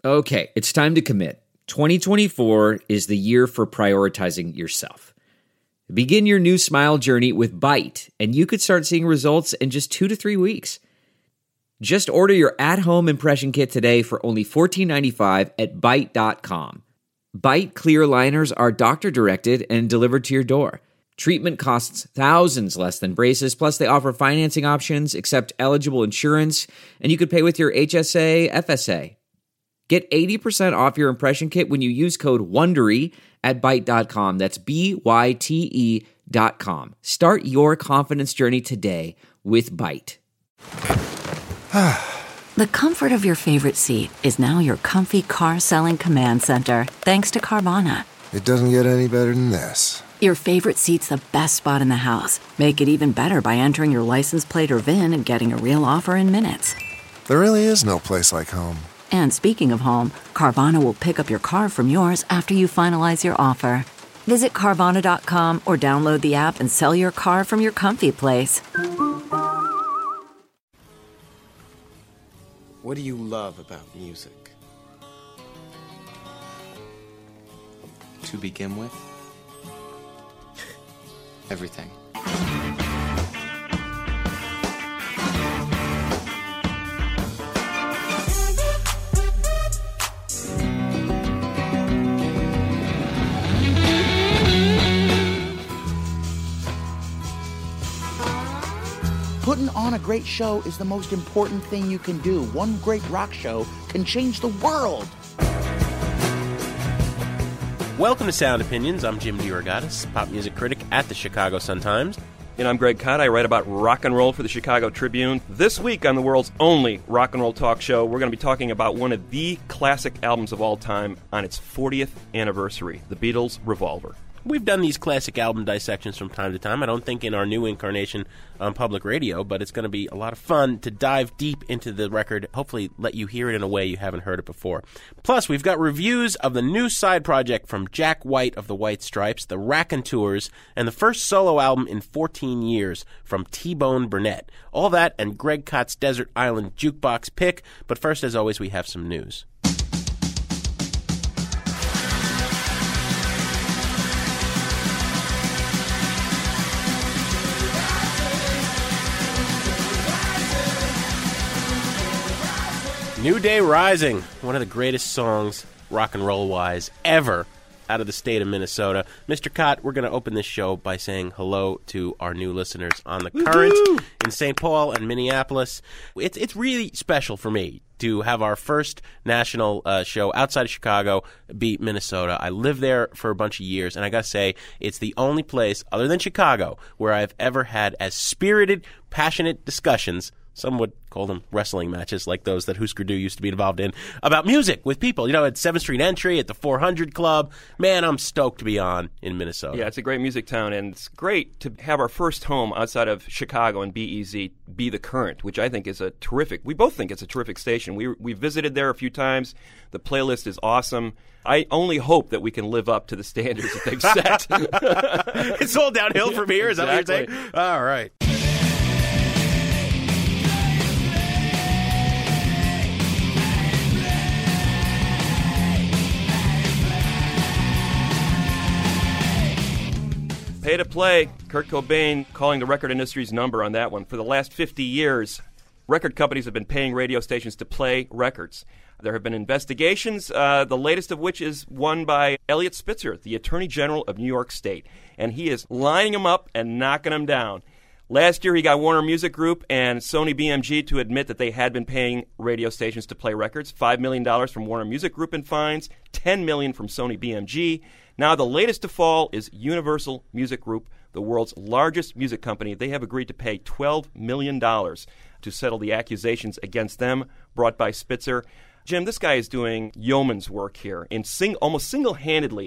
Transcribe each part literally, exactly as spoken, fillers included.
Okay, it's time to commit. twenty twenty-four is the year for prioritizing yourself. Begin your new smile journey with Byte, and you could start seeing results in just two to three weeks. Just order your at-home impression kit today for only fourteen ninety-five at byte dot com. Byte clear aligners are doctor-directed and delivered to your door. Treatment costs thousands less than braces, plus they offer financing options, accept eligible insurance, and you could pay with your H S A, F S A. Get eighty percent off your impression kit when you use code WONDERY at byte dot com. That's B Y T E dot com. Start your confidence journey today with Byte. The comfort of your favorite seat is now your comfy car-selling command center, thanks to Carvana. It doesn't get any better than this. Your favorite seat's the best spot in the house. Make it even better by entering your license plate or V I N and getting a real offer in minutes. There really is no place like home. And speaking of home, Carvana will pick up your car from yours after you finalize your offer. Visit Carvana dot com or download the app and sell your car from your comfy place. What do you love about music? To begin with, everything. Putting on a great show is the most important thing you can do. One great rock show can change the world. Welcome to Sound Opinions. I'm Jim DeRogatis, pop music critic at the Chicago Sun-Times. And I'm Greg Kot. I write about rock and roll for the Chicago Tribune. This week on the world's only rock and roll talk show, we're going to be talking about one of the classic albums of all time on its fortieth anniversary, The Beatles' Revolver. We've done these classic album dissections from time to time. I don't think in our new incarnation on public radio, but it's going to be a lot of fun to dive deep into the record, hopefully let you hear it in a way you haven't heard it before. Plus, we've got reviews of the new side project from Jack White of the White Stripes, the Raconteurs, and the first solo album in fourteen years from T-Bone Burnett. All that and Greg Kot's Desert Island Jukebox pick, but first, as always, we have some news. New Day Rising, one of the greatest songs, rock and roll-wise, ever out of the state of Minnesota. Mister Kot, we're going to open this show by saying hello to our new listeners on the Current Woo-hoo! In Saint Paul and Minneapolis. It's it's really special for me to have our first national uh, show outside of Chicago be Minnesota. I lived there for a bunch of years, and I got to say, it's the only place, other than Chicago, where I've ever had as spirited, passionate discussions. Some would call them wrestling matches like those that Husker Du used to be involved in, about music with people. You know, at seventh Street Entry, at the four hundred Club. Man, I'm stoked to be on in Minnesota. Yeah, it's a great music town, and it's great to have our first home outside of Chicago and B E Z be the Current, which I think is a terrific, we both think it's a terrific station. We we visited there a few times. The playlist is awesome. I only hope that we can live up to the standards that they've set. It's all downhill from here, is Exactly. that what you're saying? All right. Pay to play. Kurt Cobain calling the record industry's number on that one. For the last fifty years, record companies have been paying radio stations to play records. There have been investigations, uh, the latest of which is one by Eliot Spitzer, the Attorney General of New York State. And he is lining them up and knocking them down. Last year, he got Warner Music Group and Sony B M G to admit that they had been paying radio stations to play records. five million dollars from Warner Music Group in fines, ten million dollars from Sony B M G. Now, the latest to fall is Universal Music Group, the world's largest music company. They have agreed to pay twelve million dollars to settle the accusations against them brought by Spitzer. Jim, this guy is doing yeoman's work here in sing- almost single-handedly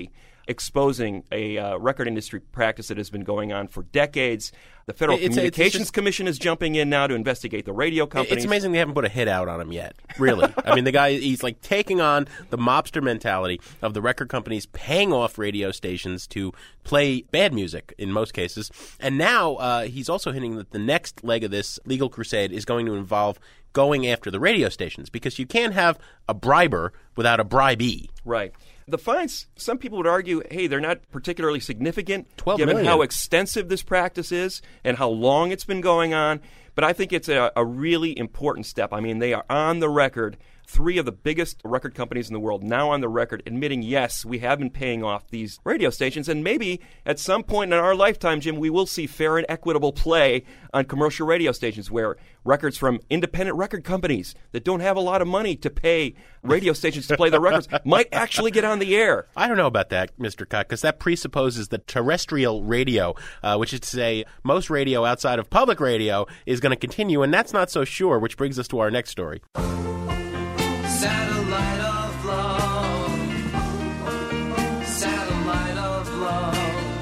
exposing a uh, record industry practice that has been going on for decades. The Federal It's- it's Communications just- Commission is jumping in now to investigate the radio companies. It's amazing they haven't put a hit out on him yet, really. I mean, the guy, he's like taking on the mobster mentality of the record companies paying off radio stations to play bad music in most cases. And now uh, he's also hinting that the next leg of this legal crusade is going to involve going after the radio stations, because you can't have a briber without a bribee. Right. The fines, some people would argue, hey, they're not particularly significant twelve given million. how extensive this practice is and how long it's been going on. But I think it's a, a really important step. I mean, they are on the record, three of the biggest record companies in the world now on the record admitting, yes, we have been paying off these radio stations. And maybe at some point in our lifetime, Jim, we will see fair and equitable play on commercial radio stations where records from independent record companies that don't have a lot of money to pay radio stations to play their records might actually get on the air. I don't know about that, Mister Cott, because that presupposes that terrestrial radio, uh, which is to say most radio outside of public radio, is going to continue, and that's not so sure, which brings us to our next story. Satellite of love, satellite of love,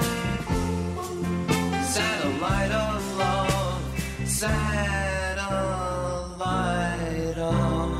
satellite of love, satellite of.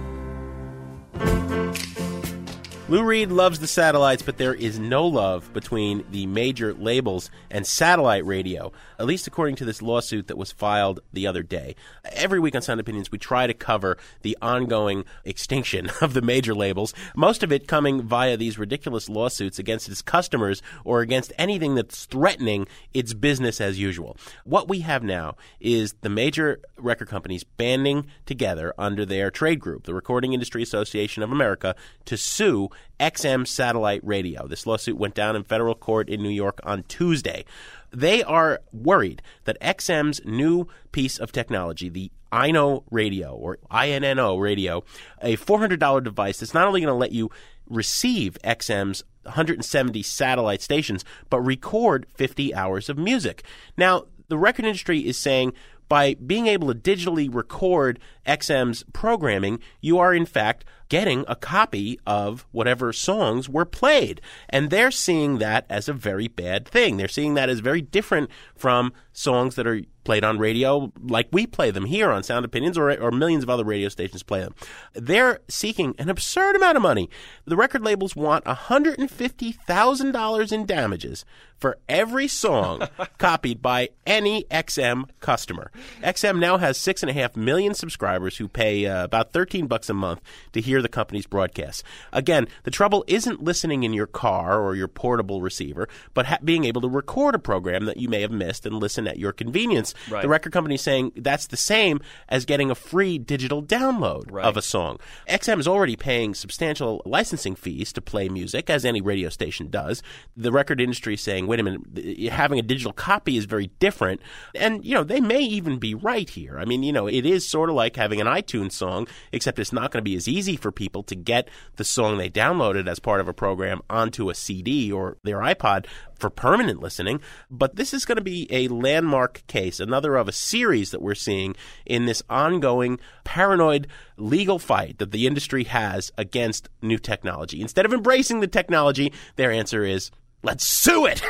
Lou Reed loves the satellites, but there is no love between the major labels and satellite radio, at least according to this lawsuit that was filed the other day. Every week on Sound Opinions, we try to cover the ongoing extinction of the major labels, most of it coming via these ridiculous lawsuits against its customers or against anything that's threatening its business as usual. What we have now is the major record companies banding together under their trade group, the Recording Industry Association of America, to sue X M Satellite Radio. This lawsuit went down in federal court in New York on Tuesday. They are worried that X M's new piece of technology, the I N O radio, or I N N O radio, a four hundred dollars device that's not only going to let you receive X M's one hundred seventy satellite stations, but record fifty hours of music. Now, the record industry is saying by being able to digitally record X M's programming, you are in fact getting a copy of whatever songs were played. And they're seeing that as a very bad thing. They're seeing that as very different from songs that are played on radio like we play them here on Sound Opinions, or, or millions of other radio stations play them. They're seeking an absurd amount of money. The record labels want one hundred fifty thousand dollars in damages for every song copied by any X M customer. X M now has six point five million subscribers who pay uh, about thirteen bucks a month to hear the company's broadcasts. Again, the trouble isn't listening in your car or your portable receiver, but ha- being able to record a program that you may have missed and listen at your convenience. Right. The record company is saying that's the same as getting a free digital download Right. of a song. X M is already paying substantial licensing fees to play music, as any radio station does. The record industry is saying, wait a minute, having a digital copy is very different. And, you know, they may even be right here. I mean, you know, it is sort of like having an iTunes song, except it's not going to be as easy for people to get the song they downloaded as part of a program onto a C D or their iPod for permanent listening. But this is going to be a landmark case, another of a series that we're seeing in this ongoing paranoid legal fight that the industry has against new technology. Instead of embracing the technology, their answer is, let's sue it!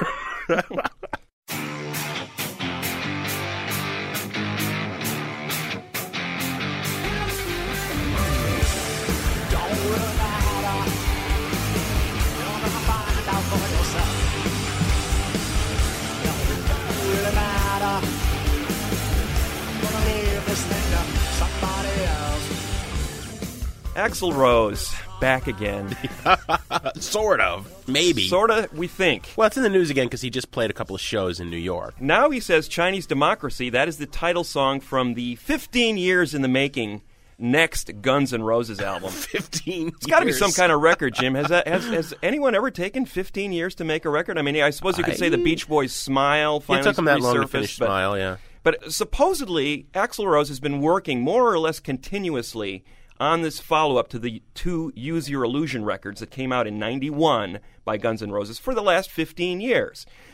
Axl Rose, back again. Sort of. Maybe. Sort of, we think. Well, it's in the news again because he just played a couple of shows in New York. Now he says Chinese Democracy, that is the title song from the fifteen years in the making next Guns N' Roses album. fifteen It's got to be years. some kind of record, Jim. Has, that, has has anyone ever taken fifteen years to make a record? I mean, I suppose you could say the Beach Boys' Smile finally It took him that long to resurfaced, finish but- Smile, yeah. But supposedly, Axl Rose has been working more or less continuously on this follow-up to the two Use Your Illusion records that came out in ninety-one by Guns N' Roses for the last fifteen years.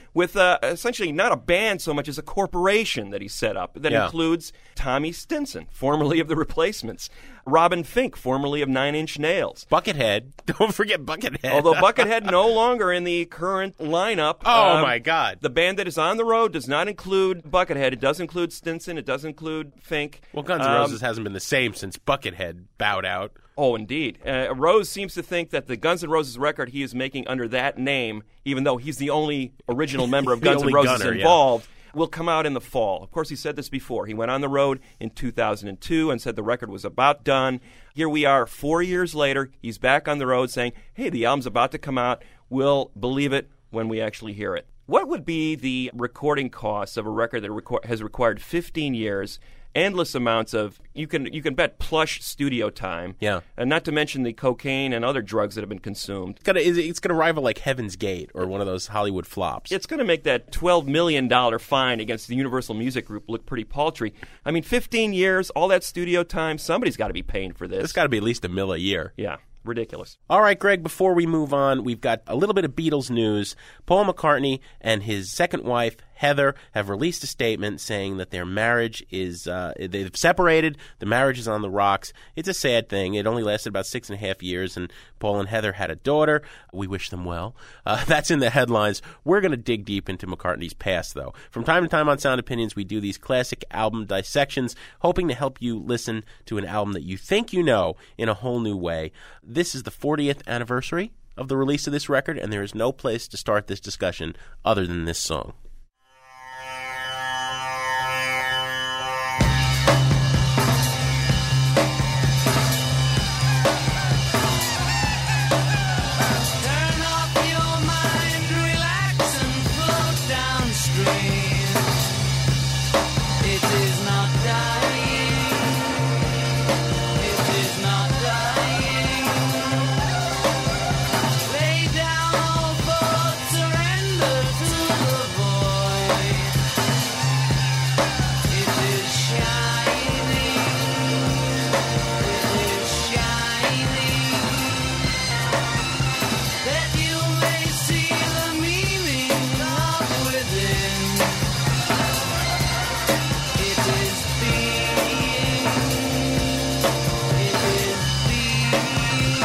with uh, essentially not a band so much as a corporation that he set up that Yeah. includes Tommy Stinson, formerly of The Replacements, Robin Fink, formerly of Nine Inch Nails. Buckethead. Don't forget Buckethead. Although Buckethead no longer in the current lineup. Oh, um, my God. The band that is on the road does not include Buckethead. It does include Stinson. It does include Fink. Well, Guns N' Um, Roses hasn't been the same since Buckethead bowed out. Oh, indeed. Uh, Rose seems to think that the Guns N' Roses record he is making under that name, even though he's the only original member of The Guns N' only Roses gunner, yeah. involved, will come out in the fall. Of course, he said this before. He went on the road in two thousand two and said the record was about done. Here we are four years later. He's back on the road saying, hey, the album's about to come out. We'll believe it when we actually hear it. What would be the recording costs of a record that requ- has required fifteen years, endless amounts of, you can you can bet, plush studio time, Yeah. and not to mention the cocaine and other drugs that have been consumed? It's gonna, it's gonna rival like Heaven's Gate or one of those Hollywood flops. It's going to make that twelve million dollars fine against the Universal Music Group look pretty paltry. I mean, fifteen years, all that studio time, somebody's got to be paying for this. It's got to be at least a mil a year. Yeah, ridiculous. All right, Greg, before we move on, we've got a little bit of Beatles news. Paul McCartney and his second wife, Heather, have released a statement saying that their marriage is, uh, they've separated, the marriage is on the rocks. It's a sad thing. It only lasted about six and a half years, and Paul and Heather had a daughter. We wish them well. Uh, that's in the headlines. We're going to dig deep into McCartney's past, though. From time to time on Sound Opinions, we do these classic album dissections, hoping to help you listen to an album that you think you know in a whole new way. This is the fortieth anniversary of the release of this record, and there is no place to start this discussion other than this song. Turn off your mind, relax and float downstream. It is not dying. It is not dying. Lay down all thoughts, surrender to the void. It is shining. It is shining. That you may see the meaning of within. It is being. It is being.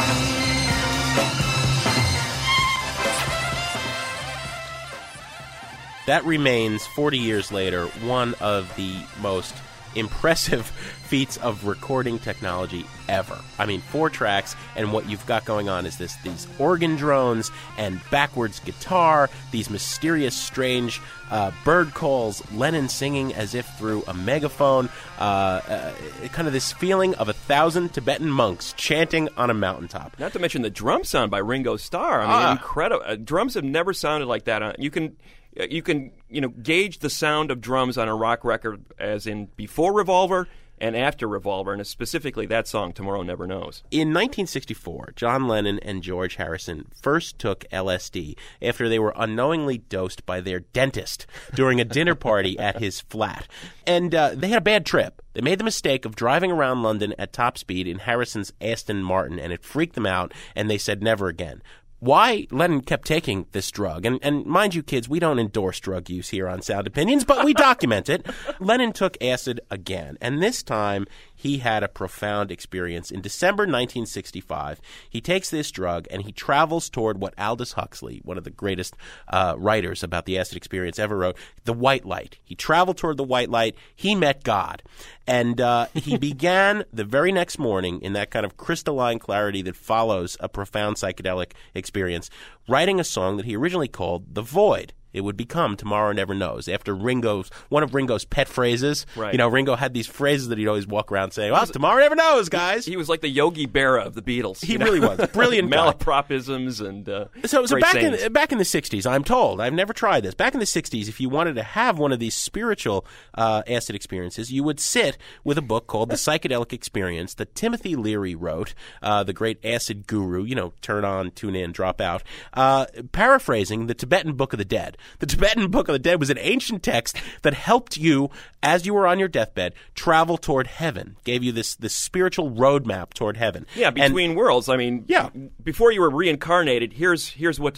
That remains, forty years later, one of the most impressive feats of recording technology ever. I mean, four tracks, and what you've got going on is this these organ drones and backwards guitar, these mysterious, strange uh, bird calls, Lennon singing as if through a megaphone, uh, uh, kind of this feeling of a thousand Tibetan monks chanting on a mountaintop. Not to mention the drum sound by Ringo Starr. I mean, Ah. incredible. Uh, drums have never sounded like that. Uh, you can, uh, you can, you know, gauge the sound of drums on a rock record as in before Revolver and after Revolver, and specifically that song, Tomorrow Never Knows. In nineteen sixty-four, John Lennon and George Harrison first took L S D after they were unknowingly dosed by their dentist during a dinner party at his flat. And uh, they had a bad trip. They made the mistake of driving around London at top speed in Harrison's Aston Martin, and it freaked them out, and they said never again. Why Lennon kept taking this drug, and, and mind you, kids, we don't endorse drug use here on Sound Opinions, but we document it. Lennon took acid again, and this time he had a profound experience. In December nineteen sixty-five, he takes this drug and he travels toward what Aldous Huxley, one of the greatest uh, writers about the acid experience ever wrote, the white light. He traveled toward the white light. He met God. And uh, he began the very next morning, in that kind of crystalline clarity that follows a profound psychedelic experience, writing a song that he originally called The Void. It would become Tomorrow Never Knows, after Ringo's, one of Ringo's pet phrases. Right. You know, Ringo had these phrases that he'd always walk around saying, well, tomorrow never knows, guys. He was like the Yogi Berra of the Beatles. He you know? really was. Brilliant guy. Malapropisms and uh, So, so great back sayings. in back in the sixties, I'm told, I've never tried this. Back in the sixties, if you wanted to have one of these spiritual uh, acid experiences, you would sit with a book called The Psychedelic Experience that Timothy Leary wrote, uh, the great acid guru. You know, turn on, tune in, drop out. Uh, paraphrasing the Tibetan Book of the Dead. The Tibetan Book of the Dead was an ancient text that helped you, as you were on your deathbed, travel toward heaven. Gave you this this spiritual roadmap toward heaven. Yeah, And- between worlds. I mean, Yeah. before you were reincarnated, here's here's what to do.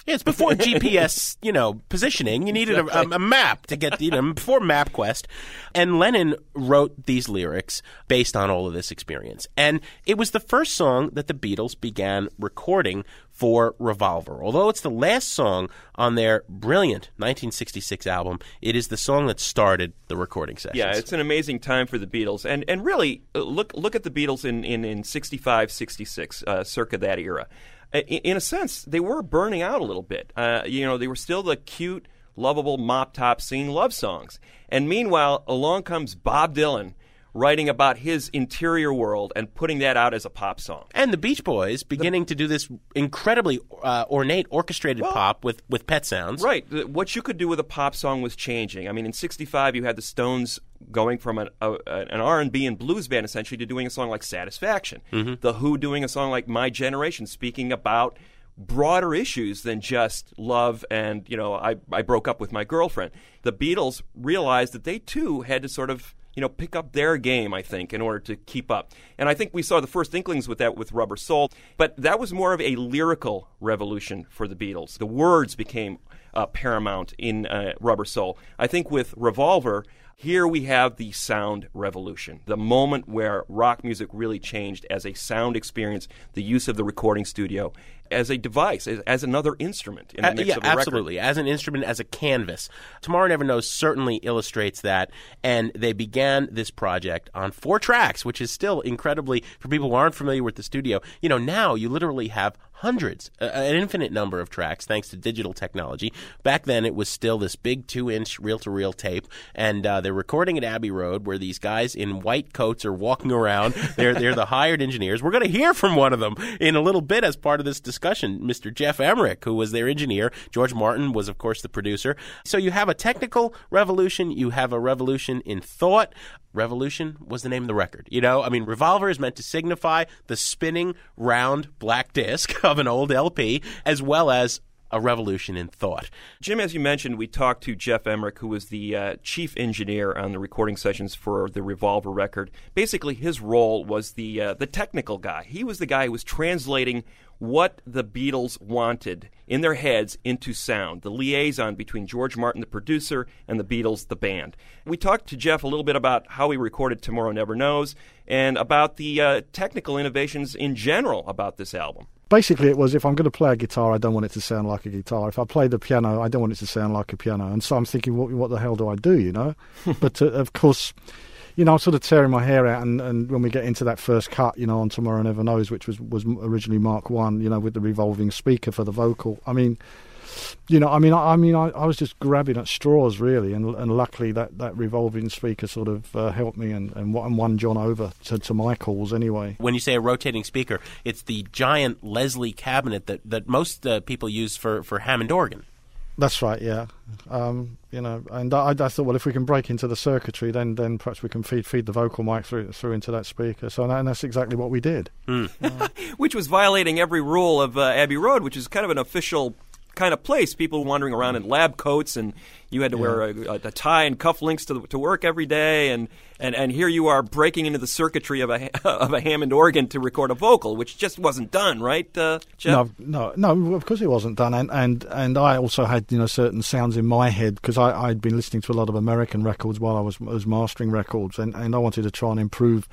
Yeah, it's before G P S, you know, positioning. You needed a, a, a map to get, you know, before MapQuest. And Lennon wrote these lyrics based on all of this experience. And it was the first song that the Beatles began recording for Revolver. Although it's the last song on their brilliant nineteen sixty-six album, it is the song that started the recording sessions. Yeah, it's an amazing time for the Beatles. And and really, uh, look look at the Beatles in, in, in sixty-five, sixty-six, uh, circa that era. In a sense, they were burning out a little bit. Uh, you know, they were still the cute, lovable, mop-top singing love songs. And meanwhile, along comes Bob Dylan writing about his interior world and putting that out as a pop song. And the Beach Boys beginning the, to do this incredibly uh, ornate, orchestrated well, pop with, with pet sounds. Right. What you could do with a pop song was changing. I mean, in sixty-five, you had the Stones going from an, a, an R and B and blues band, essentially, to doing a song like Satisfaction. Mm-hmm. The Who doing a song like My Generation, speaking about broader issues than just love and, you know, I, I broke up with my girlfriend. The Beatles realized that they, too, had to sort of you know, pick up their game, I think, in order to keep up. And I think we saw the first inklings with that with Rubber Soul. But that was more of a lyrical revolution for the Beatles. The words became uh, paramount in uh, Rubber Soul. I think with Revolver, here we have the sound revolution, the moment where rock music really changed as a sound experience, the use of the recording studio as a device, as, as another instrument in the mix uh, yeah, of a record. absolutely. As an instrument, as a canvas. Tomorrow Never Knows certainly illustrates that, and they began this project on four tracks, which is still incredibly, for people who aren't familiar with the studio, you know, now you literally have hundreds, uh, an infinite number of tracks thanks to digital technology. Back then it was still this big two-inch reel-to-reel tape, and uh, they're recording at Abbey Road where these guys in white coats are walking around. They're, they're the hired engineers. We're going to hear from one of them in a little bit as part of this discussion, Mister Jeff Emmerich, who was their engineer. George Martin was, of course, the producer. So you have a technical revolution. You have a revolution in thought. Revolution was the name of the record. You know, I mean, Revolver is meant to signify the spinning round black disc of an old L P, as well as a revolution in thought. Jim, as you mentioned, we talked to Jeff Emmerich, who was the uh, chief engineer on the recording sessions for the Revolver record. Basically, his role was the uh, the technical guy. He was the guy who was translating what the Beatles wanted in their heads into sound, the liaison between George Martin, the producer, and the Beatles, the band. We talked to Jeff a little bit about how he recorded Tomorrow Never Knows and about the uh, technical innovations in general about this album. Basically, it was, if I'm going to play a guitar, I don't want it to sound like a guitar. If I play the piano, I don't want it to sound like a piano. And so I'm thinking, what, what the hell do I do, you know? But, uh, of course, you know, I'm sort of tearing my hair out, and, and when we get into that first cut, you know, on Tomorrow Never Knows, which was, was originally Mark One, you know, with the revolving speaker for the vocal. I mean, you know, I mean, I, I mean, I, I was just grabbing at straws, really, and and luckily that, that revolving speaker sort of uh, helped me and, and won John over to, to my calls anyway. When you say a rotating speaker, it's the giant Leslie cabinet that, that most uh, people use for, for Hammond organ. That's right, yeah. Um, you know, and I, I thought, well, if we can break into the circuitry, then then perhaps we can feed feed the vocal mic through through into that speaker. So and that's exactly what we did. Mm. Uh, which was violating every rule of uh, Abbey Road, which is kind of an official kind of place. People wandering around in lab coats, and you had to yeah. wear a, a tie and cufflinks to to work every day, and, and, and here you are breaking into the circuitry of a of a Hammond organ to record a vocal, which just wasn't done, right, uh, Jeff? No, no, no. Of course it wasn't done, and and, and I also had you know certain sounds in my head because I I'd been listening to a lot of American records while I was was mastering records, and, and I wanted to try and improve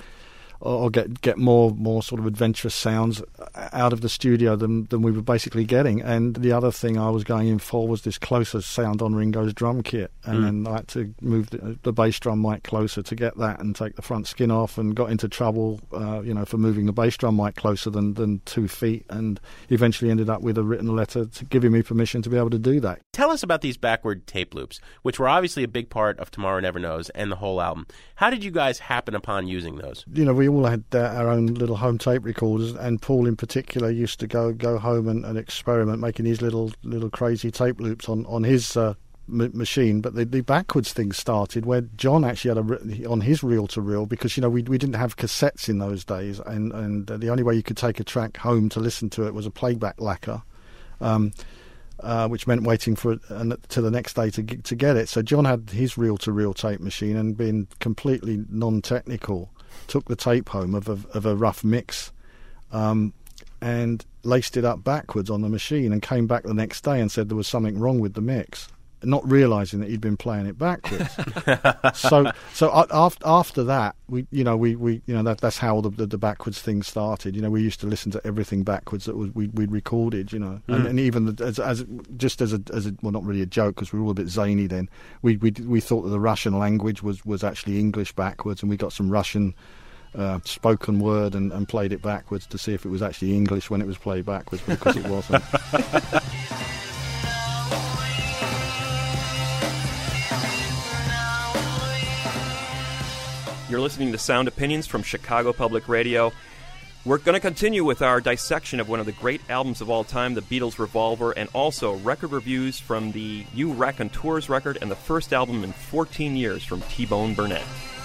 or get get more more sort of adventurous sounds out of the studio than than we were basically getting. And the other thing I was going in for was this closer sound on Ringo's drum kit, and mm. then I had to move the, the bass drum mic closer to get that, and take the front skin off, and got into trouble, uh, you know, for moving the bass drum mic closer than than two feet, and eventually ended up with a written letter to giving me permission to be able to do that. Tell us about these backward tape loops, which were obviously a big part of Tomorrow Never Knows and the whole album. How did you guys happen upon using those? You know, we all had uh, our own little home tape recorders, and Paul in particular used to go go home and, and experiment making these little little crazy tape loops on on his uh, m- machine. But the, the backwards thing started where John actually had a re- on his reel to reel, because you know we we didn't have cassettes in those days, and and the only way you could take a track home to listen to it was a playback lacquer. Um, Uh, which meant waiting for uh, to the next day to get, to get it. So John had his reel-to-reel tape machine, and being completely non-technical, took the tape home of a, of a rough mix, um, and laced it up backwards on the machine and came back the next day and said there was something wrong with the mix, not realizing that he'd been playing it backwards. so, so after after that, we, you know, we, we you know, that that's how the, the the backwards thing started. You know, we used to listen to everything backwards that was we we'd recorded. You know, mm. and, and even the, as as just as a as a well, not really a joke because we were all a bit zany then. We we we thought that the Russian language was was actually English backwards, and we got some Russian uh, spoken word and, and played it backwards to see if it was actually English when it was played backwards, because it wasn't. You're listening to Sound Opinions from Chicago Public Radio. We're going to continue with our dissection of one of the great albums of all time, The Beatles' Revolver, and also record reviews from the You Raconteurs record and the first album in fourteen years from T-Bone Burnett.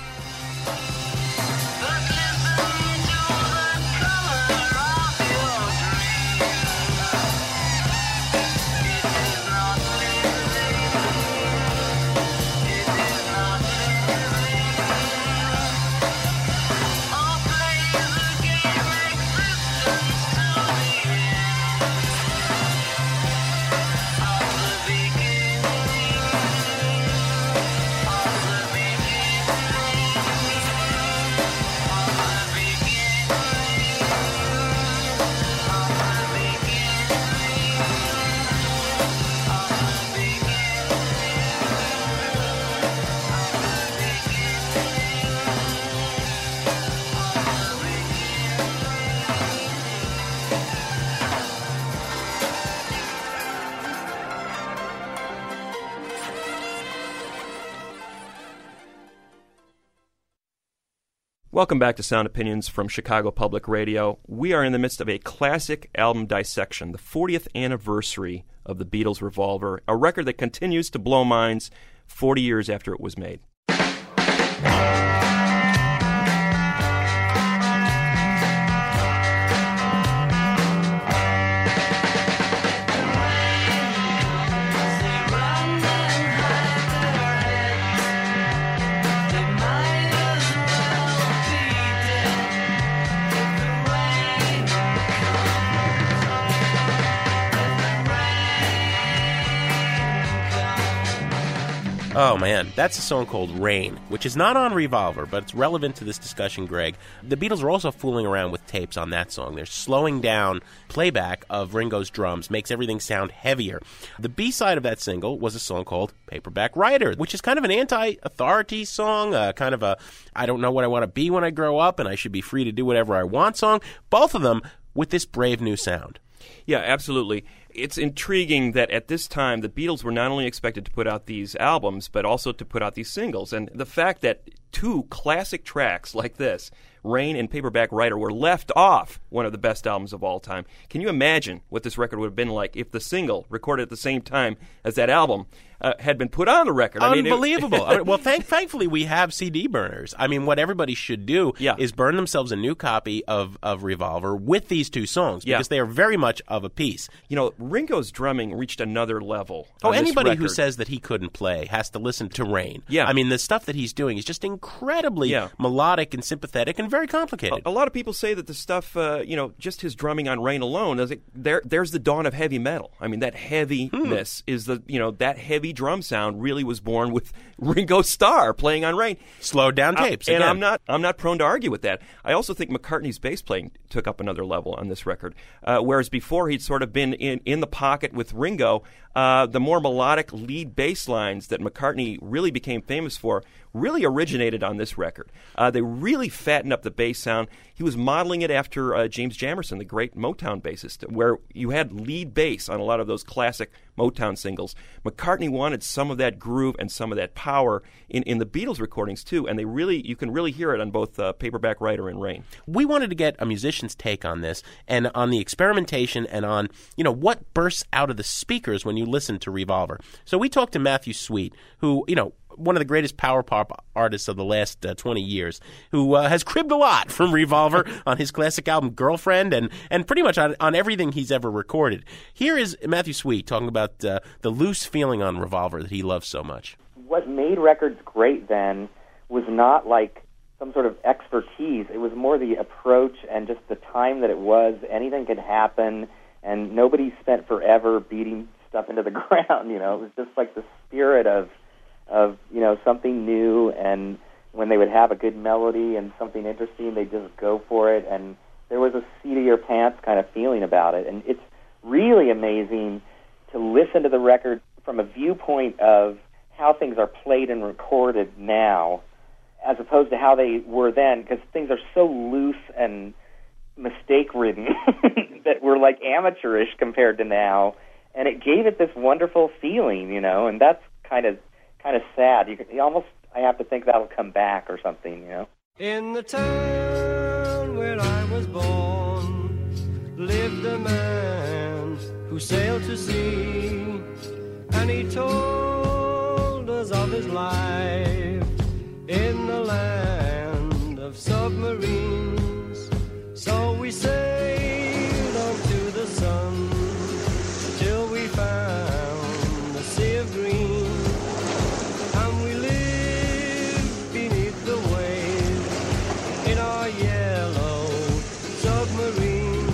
Welcome back to Sound Opinions from Chicago Public Radio. We are in the midst of a classic album dissection, the fortieth anniversary of The Beatles' Revolver, a record that continues to blow minds forty years after it was made. Oh, man, that's a song called Rain, which is not on Revolver, but it's relevant to this discussion, Greg. The Beatles are also fooling around with tapes on that song. They're slowing down playback of Ringo's drums, makes everything sound heavier. The B-side of that single was a song called Paperback Writer, which is kind of an anti-authority song, uh, kind of a I don't know what I want to be when I grow up and I should be free to do whatever I want song. Both of them with this brave new sound. Yeah, absolutely. It's intriguing that at this time the Beatles were not only expected to put out these albums, but also to put out these singles. And the fact that two classic tracks like this, Rain and Paperback Writer, were left off one of the best albums of all time. Can you imagine what this record would have been like if the single, recorded at the same time as that album, uh, had been put on the record? I Unbelievable. Mean, it, I mean, well, thank, thankfully we have C D burners. I mean, what everybody should do yeah. is burn themselves a new copy of, of Revolver with these two songs, because yeah. they are very much of a piece. You know, Ringo's drumming reached another level. Oh, anybody who says that he couldn't play has to listen to Rain. Yeah. I mean, the stuff that he's doing is just incredibly yeah. melodic and sympathetic and very complicated. A, a lot of people say that the stuff, uh, you know, just his drumming on Rain alone, is it, there, there's the dawn of heavy metal. I mean, that heaviness hmm. is the, you know, that heavy drum sound really was born with Ringo Starr playing on Rain. Slowed down tapes. Uh, and again. I'm not, I'm not prone to argue with that. I also think McCartney's bass playing took up another level on this record, uh, whereas before he'd sort of been in, in the pocket with Ringo. Uh, the more melodic lead bass lines that McCartney really became famous for really originated on this record. Uh, they really fattened up the bass sound. He was modeling it after uh, James Jamerson, the great Motown bassist, where you had lead bass on a lot of those classic Motown singles. McCartney wanted some of that groove and some of that power in, in the Beatles recordings too, and they really you can really hear it on both uh, Paperback Writer and Rain. We wanted to get a musician's take on this and on the experimentation and on, you know, what bursts out of the speakers when you listen to Revolver. So we talked to Matthew Sweet, who, you know, one of the greatest power pop artists of the last uh, twenty years, who uh, has cribbed a lot from Revolver on his classic album Girlfriend and, and pretty much on, on everything he's ever recorded. Here is Matthew Sweet talking about uh, the loose feeling on Revolver that he loves so much. What made records great then was not like some sort of expertise. It was more the approach and just the time that it was. Anything could happen, and nobody spent forever beating stuff into the ground. You know, it was just like the spirit of, of you know, something new. And when they would have a good melody and something interesting, they'd just go for it. And there was a seat of your pants kind of feeling about it. And it's really amazing to listen to the record from a viewpoint of how things are played and recorded now, as opposed to how they were then, because things are so loose and mistake-ridden that we're like amateurish compared to now, and it gave it this wonderful feeling, you know, and that's kind of kind of sad. You, you almost, I have to think that'll come back or something, you know. In the town where I was born lived a man who sailed to sea, and he told us of his life in the land of submarines. So we sailed on to the sun till we found the sea of green, and we lived beneath the waves in our yellow submarine.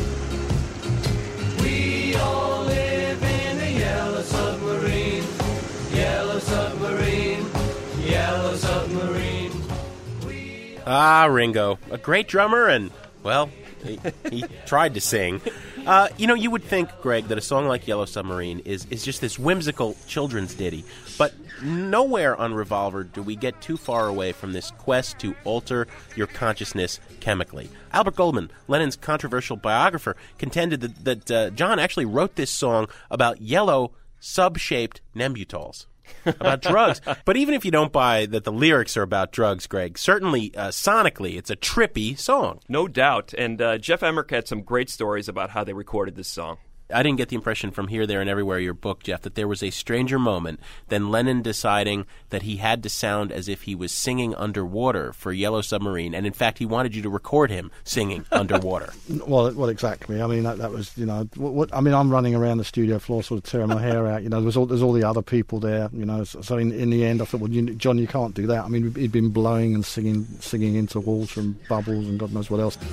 We all live in a yellow submarine, yellow submarine, yellow submarine. Ah, Ringo, a great drummer, and, well, he, he tried to sing. Uh, you know, you would think, Greg, that a song like Yellow Submarine is, is just this whimsical children's ditty, but nowhere on Revolver do we get too far away from this quest to alter your consciousness chemically. Albert Goldman, Lennon's controversial biographer, contended that, that uh, John actually wrote this song about yellow, sub-shaped Nembutols. About drugs. But even if you don't buy that the lyrics are about drugs, Greg, certainly uh, sonically it's a trippy song. No doubt. And uh, Jeff Emmerich had some great stories about how they recorded this song. I didn't get the impression from Here, There, and Everywhere, your book, Jeff, that there was a stranger moment than Lennon deciding that he had to sound as if he was singing underwater for Yellow Submarine, and in fact he wanted you to record him singing underwater. Well, well, exactly. I mean, that, that was, you know, what, what, I mean, I'm running around the studio floor sort of tearing my hair out. You know, there's all, there's all the other people there, you know, so, so in, in the end I thought, well, you, John, you can't do that. I mean, he'd been blowing and singing singing into water and bubbles and God knows what else.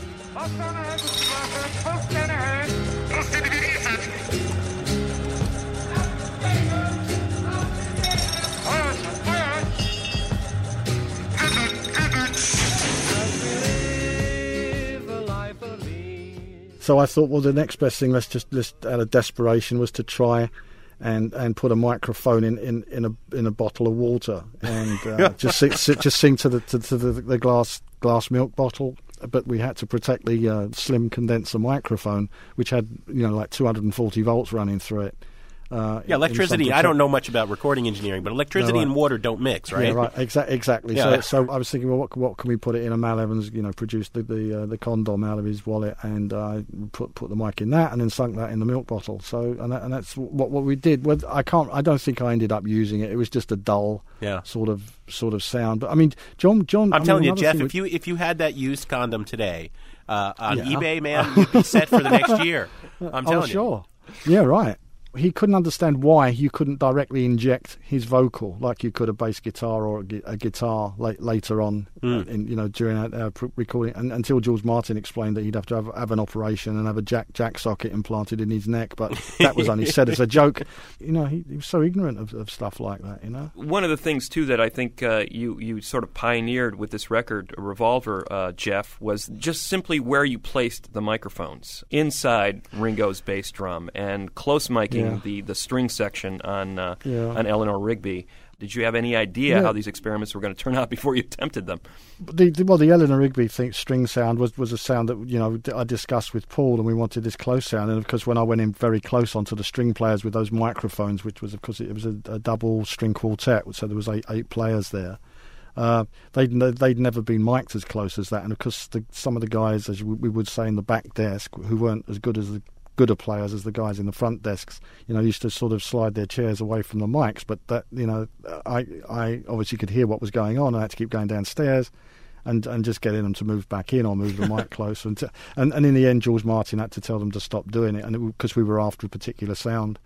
So I thought, well, the next best thing, let's just, let's, out of desperation, was to try and, and put a microphone in, in, in a in a bottle of water and uh, just sing, just sing to the to, to the, the glass glass milk bottle. But we had to protect the uh, slim condenser microphone, which had, you know, like two hundred forty volts running through it. Uh, yeah, electricity. I don't know much about recording engineering, but electricity no, right. and water don't mix, right? Yeah, right. Exa- exactly. Yeah. So, so I was thinking, well, what, what can we put it in? And Mal Evans, you know, produced the the, uh, the condom out of his wallet, and I uh, put put the mic in that, and then sunk that in the milk bottle. So, and that, and that's what what we did. Well, I can't. I don't think I ended up using it. It was just a dull, yeah. sort of sort of sound. But I mean, John, John. I'm I telling mean, you, Jeff, if would... you if you had that used condom today uh, on yeah. eBay, man, you'd be set for the next year. I'm telling oh, you. sure. Yeah, right. He couldn't understand why you couldn't directly inject his vocal like you could a bass guitar or a, gu- a guitar late, later on, mm. uh, in, you know, during our, our recording. And, until George Martin explained that he'd have to have, have an operation and have a jack jack socket implanted in his neck, but that was only said as a joke. You know, he, he was so ignorant of, of stuff like that. You know, one of the things too that I think uh, you you sort of pioneered with this record, Revolver, uh, Jeff, was just simply where you placed the microphones inside Ringo's bass drum and close miking yeah. the the string section on uh, yeah. on Eleanor Rigby. Did you have any idea yeah. how these experiments were going to turn out before you attempted them? The, the, well, the Eleanor Rigby thing, string sound was, was a sound that, you know, I discussed with Paul, and we wanted this close sound. And of course, when I went in very close onto the string players with those microphones, which was, of course, it was a, a double string quartet, so there was eight, eight players there. Uh, they'd they'd never been mic'd as close as that, and of course, the, some of the guys, as we would say in the back desk, who weren't as good as the gooder players as the guys in the front desks, you know, used to sort of slide their chairs away from the mics. But that, you know, I I obviously could hear what was going on. I had to keep going downstairs and and just getting them to move back in or move the mic closer. And, to, and and in the end, George Martin had to tell them to stop doing it, and because we were after a particular sound.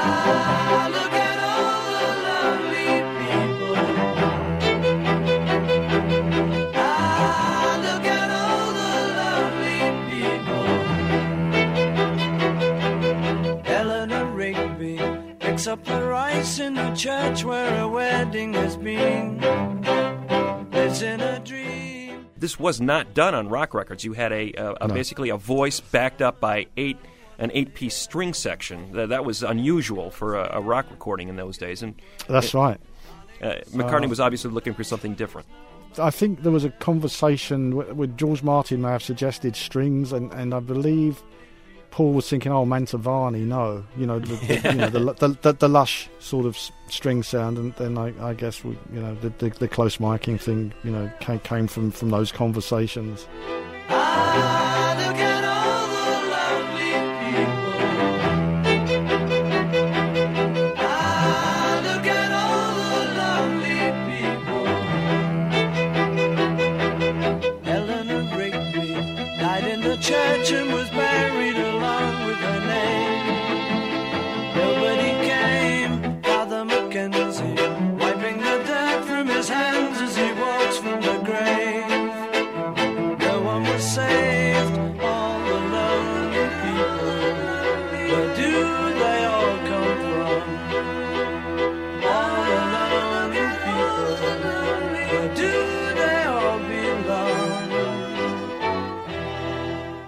Ah, look at all the lovely people. Ah, Mix up the rice in the church where a wedding has been. Lives in a dream. This was not done on rock records. You had a, a, a No. basically a voice backed up by eight an eight-piece string section. That, that was unusual for a, a rock recording in those days. And That's right. uh, McCartney Uh, was obviously looking for something different. I think there was a conversation wh- where George Martin may have suggested strings, and, and I believe Paul was thinking, oh, Mantovani, no. You know, the, the, you know, the, the, the, the lush sort of s- string sound, and then I, I guess, we, you know, the, the, the close miking thing, you know, came, came from, from those conversations. Ah, look at all the lovely people. Ah, look at all the lovely people. Eleanor Rigby died in the church and was buried along with her name. Nobody came, Father Mackenzie, wiping the dirt from his hands as he walks from the grave. No one was saved, all the lonely people. Where do they all come from? All the lonely people. Where do they all belong?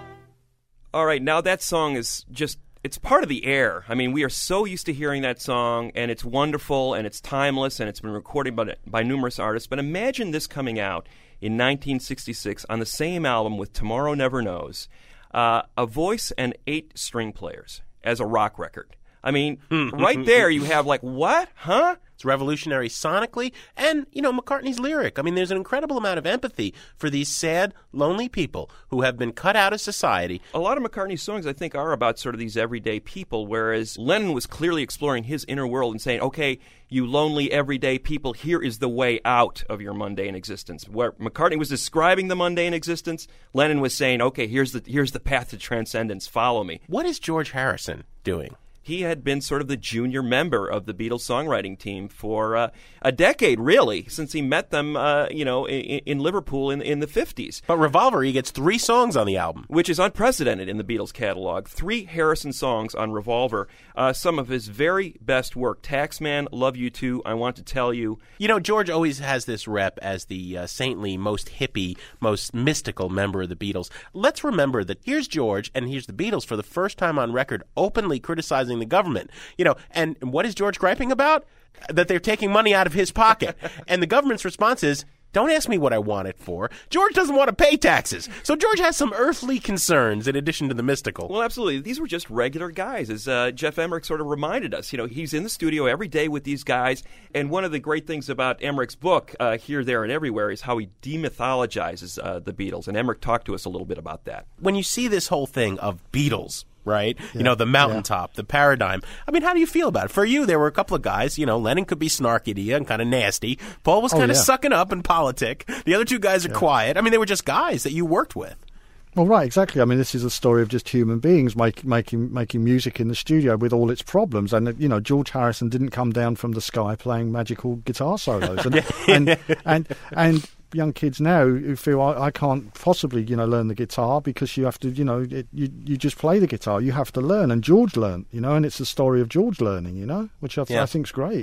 All right, now that song is just, it's part of the air. I mean, we are so used to hearing that song, and it's wonderful, and it's timeless, and it's been recorded by, by numerous artists. But imagine this coming out in nineteen sixty-six on the same album with Tomorrow Never Knows, uh, a voice and eight string players as a rock record. I mean, right there you have like, what? Huh? It's revolutionary sonically, and, you know, McCartney's lyric. I mean, there's an incredible amount of empathy for these sad, lonely people who have been cut out of society. A lot of McCartney's songs, I think, are about sort of these everyday people, whereas Lennon was clearly exploring his inner world and saying, okay, you lonely, everyday people, here is the way out of your mundane existence. Where McCartney was describing the mundane existence, Lennon was saying, okay, here's the here's the path to transcendence, follow me. What is George Harrison doing? He had been sort of the junior member of the Beatles songwriting team for uh, a decade, really, since he met them, uh, you know, in, in Liverpool in, in the fifties. But Revolver, he gets three songs on the album. Which is unprecedented in the Beatles catalog. Three Harrison songs on Revolver. Uh, some of his very best work. Taxman, Love You Too, I Want to Tell You. You know, George always has this rep as the uh, saintly, most hippie, most mystical member of the Beatles. Let's remember that here's George and here's the Beatles for the first time on record openly criticizing the government. You know, and what is George griping about? That they're taking money out of his pocket. And the government's response is, don't ask me what I want it for. George doesn't want to pay taxes. So George has some earthly concerns in addition to the mystical. Well, absolutely. These were just regular guys, as uh, Jeff Emmerich sort of reminded us. You know, he's in the studio every day with these guys, and one of the great things about Emmerich's book, uh, Here, There, and Everywhere, is how he demythologizes uh, the Beatles, and Emmerich talked to us a little bit about that. When you see this whole thing of Beatles, right? Yeah. You know, the mountaintop, yeah. the paradigm. I mean, how do you feel about it? For you, there were a couple of guys, you know, Lennon could be snarky to you and kind of nasty. Paul was kind of oh, yeah. sucking up in politic. The other two guys are yeah. quiet. I mean, they were just guys that you worked with. Well, right, exactly. I mean, this is a story of just human beings make, making making music in the studio with all its problems. And, you know, George Harrison didn't come down from the sky playing magical guitar solos. And, and, and, and young kids now who feel I, I can't possibly, you know, learn the guitar because you have to, you know, it, you you just play the guitar. You have to learn. And George learned, you know, and it's the story of George learning, you know, which I, th- yeah. I think's great.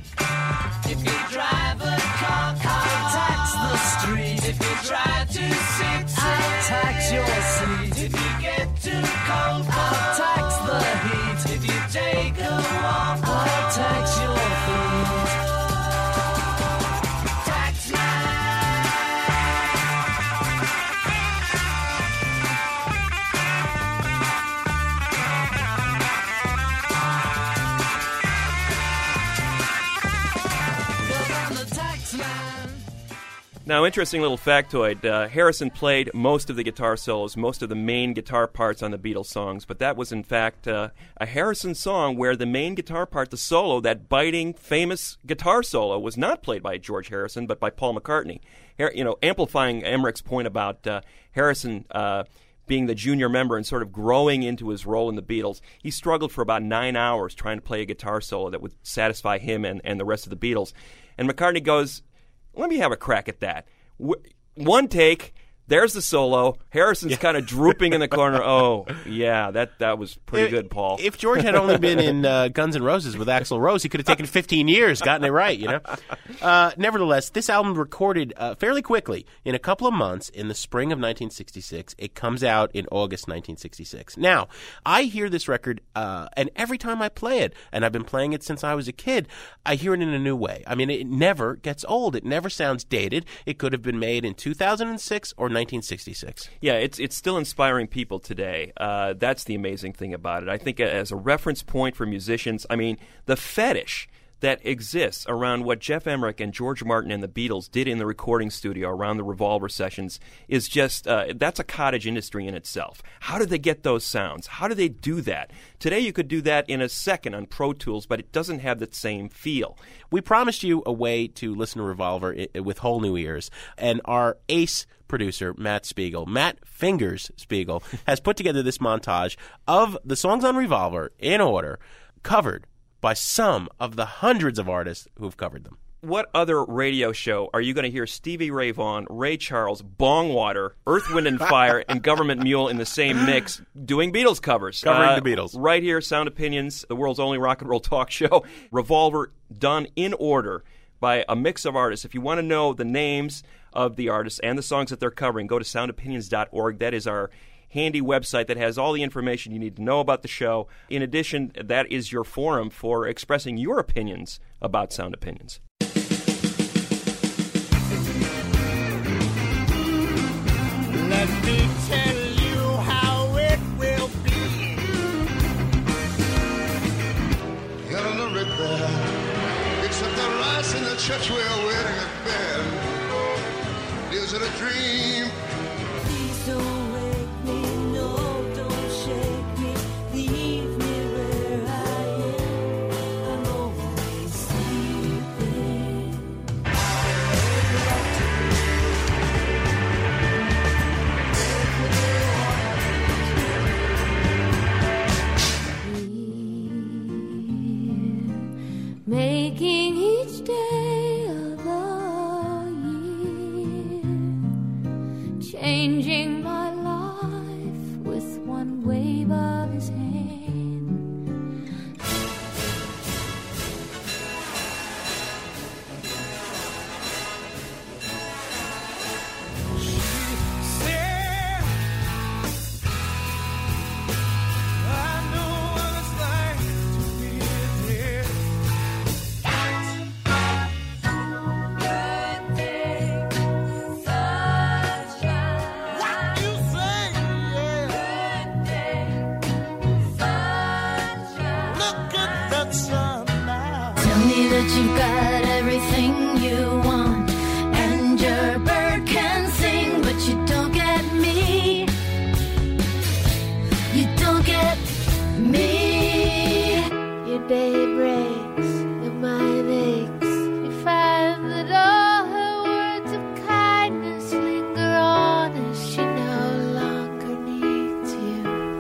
If you drive a car, I'll tax the street. If you try to sit, I'll tax your seat. If you get too cold, I'll tax the heat. If you take a walk, I'll tax your feet. Now, interesting little factoid, uh, Harrison played most of the guitar solos, most of the main guitar parts on the Beatles songs, but that was, in fact, uh, a Harrison song where the main guitar part, the solo, that biting, famous guitar solo, was not played by George Harrison, but by Paul McCartney. Her- you know, amplifying Emmerich's point about uh, Harrison uh, being the junior member and sort of growing into his role in the Beatles, he struggled for about nine hours trying to play a guitar solo that would satisfy him and, and the rest of the Beatles. And McCartney goes, let me have a crack at that. W- one take, There's the solo. Harrison's yeah. kind of drooping in the corner. Oh, yeah, that that was pretty if, good, Paul. If George had only been in uh, Guns N' Roses with Axl Rose, he could have taken fifteen years, gotten it right, you know? Uh, nevertheless, this album recorded uh, fairly quickly. In a couple of months, in the spring of nineteen sixty-six, it comes out in August nineteen sixty-six. Now, I hear this record, uh, and every time I play it, and I've been playing it since I was a kid, I hear it in a new way. I mean, it never gets old. It never sounds dated. It could have been made in two thousand six or nineteen sixty-six. Yeah, it's it's still inspiring people today. Uh, that's the amazing thing about it. I think as a reference point for musicians, I mean, the fetish that exists around what Jeff Emmerich and George Martin and the Beatles did in the recording studio around the Revolver sessions is just, uh, that's a cottage industry in itself. How did they get those sounds? How do they do that? Today you could do that in a second on Pro Tools, but it doesn't have that same feel. We promised you a way to listen to Revolver I- with whole new ears, and our ace producer, Matt Spiegel, Matt Fingers Spiegel, has put together this montage of the songs on Revolver in order, covered by some of the hundreds of artists who've covered them. What other radio show are you going to hear Stevie Ray Vaughan, Ray Charles, Bongwater, Earth, Wind and Fire, and Government Mule in the same mix doing Beatles covers? Covering uh, the Beatles. Right here, Sound Opinions, the world's only rock and roll talk show. Revolver done in order by a mix of artists. If you want to know the names of the artists and the songs that they're covering, go to sound opinions dot org. That is our handy website that has all the information you need to know about the show. In addition, that is your forum for expressing your opinions about Sound Opinions. Let me tell you how it will be. Get on the river, except the rice in the church we're waiting at bed. Is it a dream? Please don't wake me, no, don't shake me. Leave me where I am. I'm always sleeping. Making each day of the year, changing my life with one wave of his hand. She said, I know what it's like to be dead. That you've got everything you want, and your bird can sing, but you don't get me. You don't get me. Your day breaks, your mind aches. You find that all her words of kindness linger on as she no longer needs you.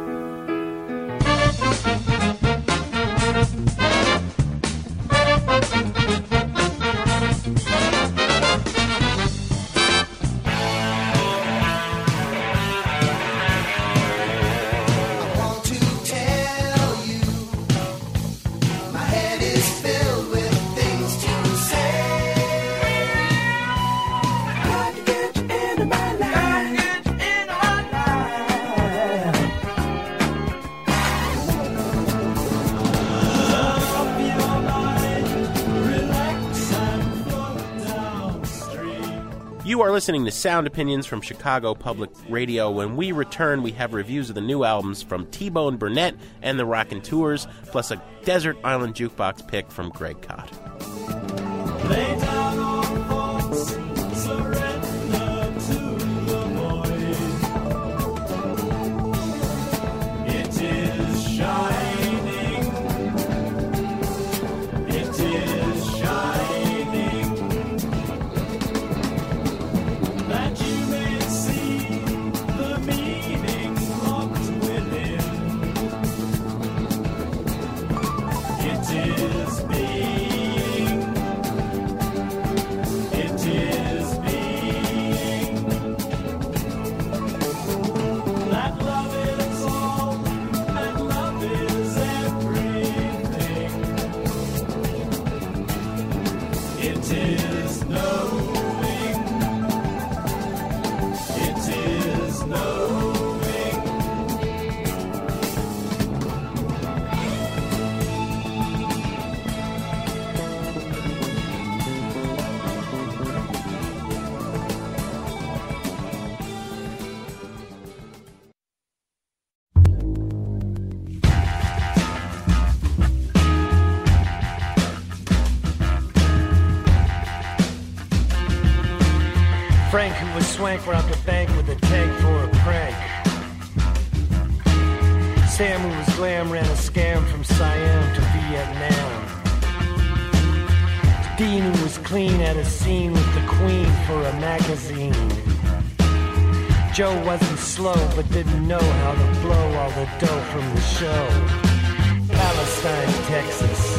You are listening to Sound Opinions from Chicago Public Radio. When we return, we have reviews of the new albums from T-Bone Burnett and the Raconteurs, plus a Desert Island Jukebox pick from Greg Kot. Lay down all thoughts, surrender to the void. It is shining. It is shining. That you may see the meaning locked within. It is being. swank robbed a bank with a tank for a prank. Sam, who was glam, ran a scam from Siam to Vietnam. Dean, who was clean, had a scene with the Queen for a magazine. Joe wasn't slow, but didn't know how to blow all the dough from the show. Palestine, Texas.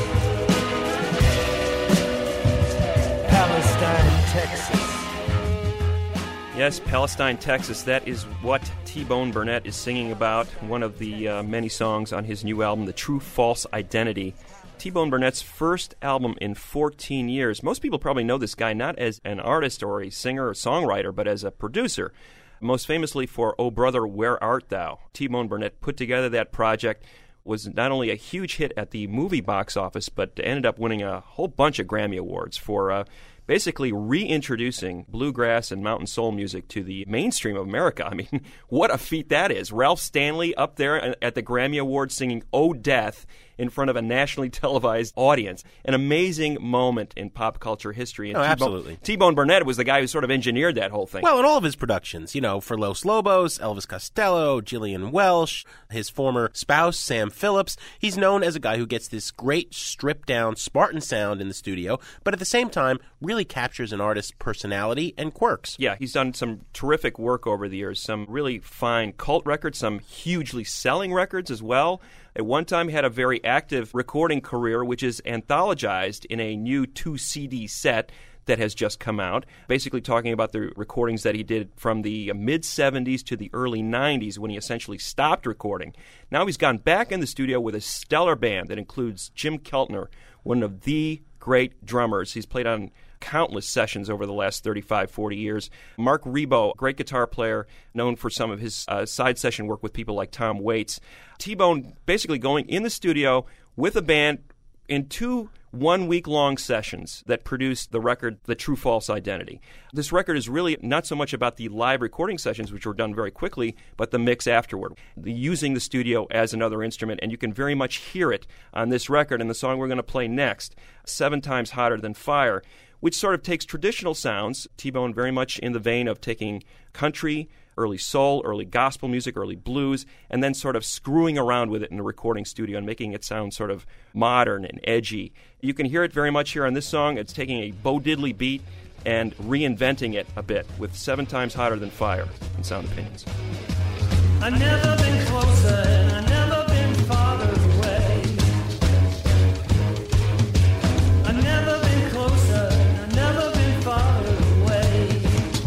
Palestine, Texas. Yes, Palestine, Texas. That is what T-Bone Burnett is singing about. One of the uh, many songs on his new album, The True False Identity. T-Bone Burnett's first album in fourteen years. Most people probably know this guy not as an artist or a singer or songwriter, but as a producer. Most famously for Oh Brother, Where Art Thou? T-Bone Burnett put together that project, was not only a huge hit at the movie box office, but ended up winning a whole bunch of Grammy Awards for uh, basically reintroducing bluegrass and mountain soul music to the mainstream of America. I mean, what a feat that is. Ralph Stanley up there at the Grammy Awards singing Oh Death in front of a nationally televised audience. An amazing moment in pop culture history. And oh, T-Bone, absolutely. T-Bone Burnett was the guy who sort of engineered that whole thing. Well, in all of his productions, you know, for Los Lobos, Elvis Costello, Gillian Welsh, his former spouse, Sam Phillips, he's known as a guy who gets this great stripped-down Spartan sound in the studio, but at the same time really captures an artist's personality and quirks. Yeah, he's done some terrific work over the years, some really fine cult records, some hugely selling records as well. At one time, he had a very active recording career, which is anthologized in a new two C D set that has just come out, basically talking about the recordings that he did from the mid-seventies to the early nineties when he essentially stopped recording. Now he's gone back in the studio with a stellar band that includes Jim Keltner, one of the great drummers. He's played on countless sessions over the last thirty-five, forty years. Mark Rebo, great guitar player, known for some of his uh, side session work with people like Tom Waits. T-Bone basically going in the studio with a band in two one-week-long sessions that produced the record, The True False Identity. This record is really not so much about the live recording sessions, which were done very quickly, but the mix afterward, the using the studio as another instrument, and you can very much hear it on this record and the song we're going to play next, Seven Times Hotter Than Fire, which sort of takes traditional sounds, T-Bone very much in the vein of taking country, early soul, early gospel music, early blues, and then sort of screwing around with it in the recording studio and making it sound sort of modern and edgy. You can hear it very much here on this song. It's taking a Bo Diddley beat and reinventing it a bit with Seven Times Hotter Than Fire in Sound Opinions. I've never been closer and I've never been farther away. I've never been closer and I've never been farther away.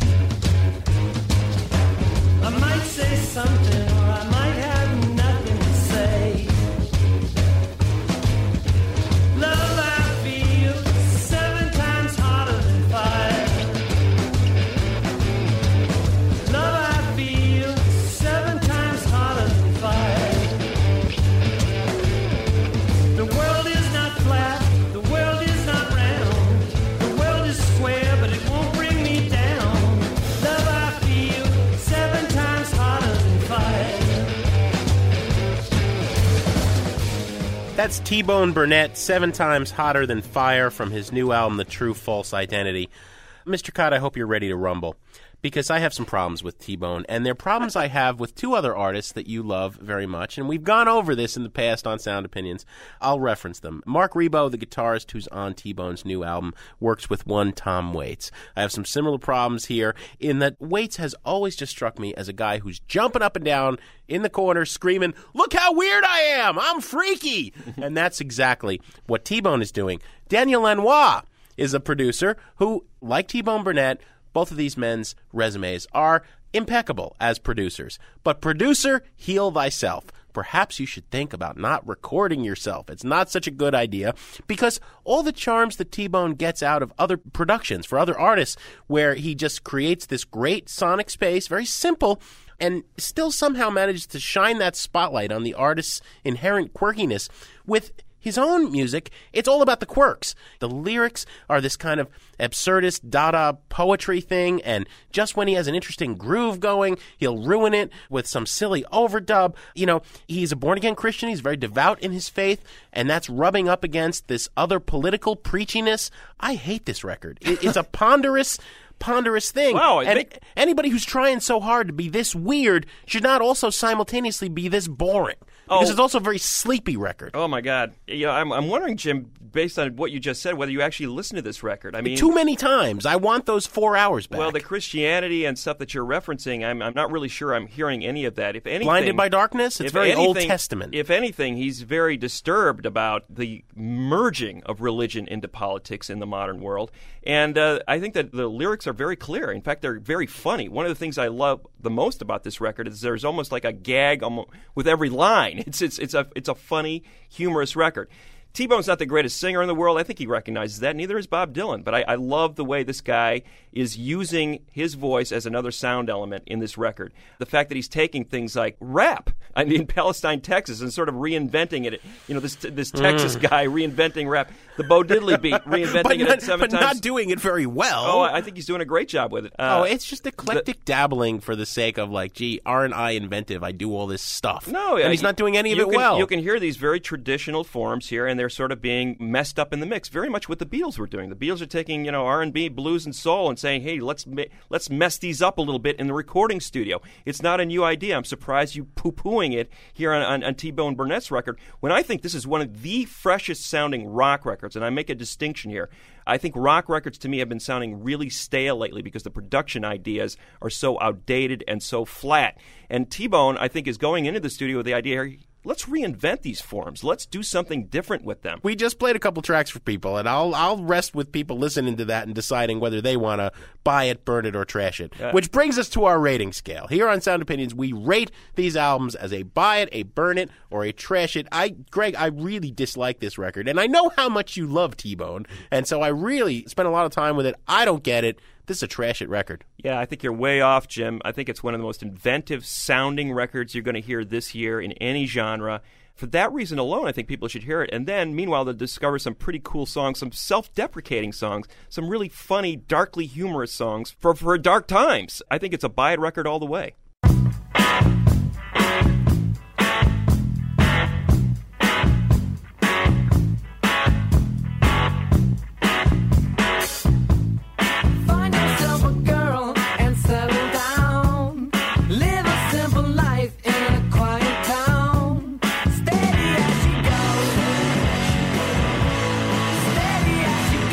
I might say something or I might have nothing to say. Love I feel seven times hotter than fire. Love I feel seven times hotter than fire. The world is not flat, the world is not round. The world is square, but it won't bring me down. Love I feel seven times hotter than fire. That's T-Bone Burnett, Seven Times Hotter Than Fire, from his new album, The True False Identity. Mister Cott, I hope you're ready to rumble, because I have some problems with T-Bone, and they're problems I have with two other artists that you love very much, and we've gone over this in the past on Sound Opinions. I'll reference them. Mark Rebo, the guitarist who's on T-Bone's new album, works with one Tom Waits. I have some similar problems here in that Waits has always just struck me as a guy who's jumping up and down in the corner screaming, "Look how weird I am! I'm freaky!" And that's exactly what T-Bone is doing. Daniel Lanois is a producer who, like T-Bone Burnett, both of these men's resumes are impeccable as producers. But producer, heal thyself. Perhaps you should think about not recording yourself. It's not such a good idea, because all the charms that T-Bone gets out of other productions for other artists, where he just creates this great sonic space, very simple, and still somehow manages to shine that spotlight on the artist's inherent quirkiness with his own music. It's all about the quirks. The lyrics are this kind of absurdist Dada poetry thing, and just when he has an interesting groove going, he'll ruin it with some silly overdub. You know, he's a born-again Christian. He's very devout in his faith, and that's rubbing up against this other political preachiness. I hate this record. It, it's a ponderous ponderous thing. Wow, and they- anybody who's trying so hard to be this weird should not also simultaneously be this boring. Because Oh. it's also a very sleepy record. Oh my God! You know, I'm, I'm wondering, Jim, based on what you just said, whether you actually listened to this record. I mean, Too many times. I want those four hours back. well, the Christianity and stuff that you're referencing, I'm, I'm not really sure I'm hearing any of that. If anything, Blinded by Darkness? It's if very Old anything- Testament. If anything, he's very disturbed about the merging of religion into politics in the modern world. And uh, I think that the lyrics are very clear. In fact, they're very funny. One of the things I love the most about this record is there's almost like a gag almo- with every line. It's it's it's a it's a funny, humorous record. T-Bone's not the greatest singer in the world. I think he recognizes that. Neither is Bob Dylan. But I, I love the way this guy is using his voice as another sound element in this record. The fact that he's taking things like rap, I mean, Palestine, Texas, and sort of reinventing it. You know, this this Texas Mm. guy reinventing rap. The Bo Diddley beat, reinventing but it not, seven but times. not doing it very well. Oh, I think he's doing a great job with it. Uh, oh, it's just eclectic dabbling for the sake of like, gee, aren't I inventive? I do all this stuff. No, and uh, he's not doing any of you it can, well. You can hear these very traditional forms here, and they're sort of being messed up in the mix. Very much what the Beatles were doing. The Beatles are taking, you know, R and B, blues, and soul, and saying, "Hey, let's ma- let's mess these up a little bit in the recording studio." It's not a new idea. I'm surprised you poo-pooing it here on, on, on T-Bone Burnett's record, when I think this is one of the freshest sounding rock records, and I make a distinction here. I think rock records to me have been sounding really stale lately because the production ideas are so outdated and so flat. And T-Bone, I think, is going into the studio with the idea, let's reinvent these forms. Let's do something different with them. We just played a couple tracks for people, and I'll I'll rest with people listening to that and deciding whether they want to buy it, burn it, or trash it. Yeah. Which brings us to our rating scale. Here on Sound Opinions, we rate these albums as a buy it, a burn it, or a trash it. I, Greg, I really dislike this record, and I know how much you love T-Bone, and so I really spent a lot of time with it. I don't get it. This is a trash it record. Yeah, I think you're way off, Jim. I think it's one of the most inventive sounding records you're going to hear this year in any genre. For that reason alone, I think people should hear it. And then, meanwhile, they'll discover some pretty cool songs, some self-deprecating songs, some really funny, darkly humorous songs for, for dark times. I think it's a buy it record all the way. Find yourself a girl and settle down. Live a simple life in a quiet town. Steady as she goes. Steady as she